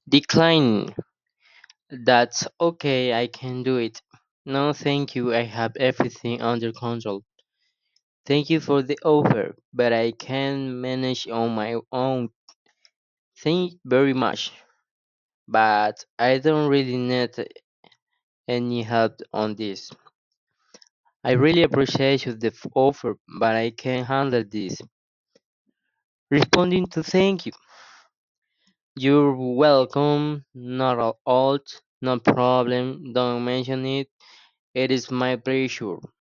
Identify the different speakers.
Speaker 1: Decline. That's okay, I can do it. No, thank you, I have everything under control. Thank you for the offer, but I can manage on my own. Thank you very much, but I don't really need any help on this. I really appreciate the offer, but I can handle this. Responding to thank you. You're welcome, not at all, no problem, don't mention it. It is my pleasure.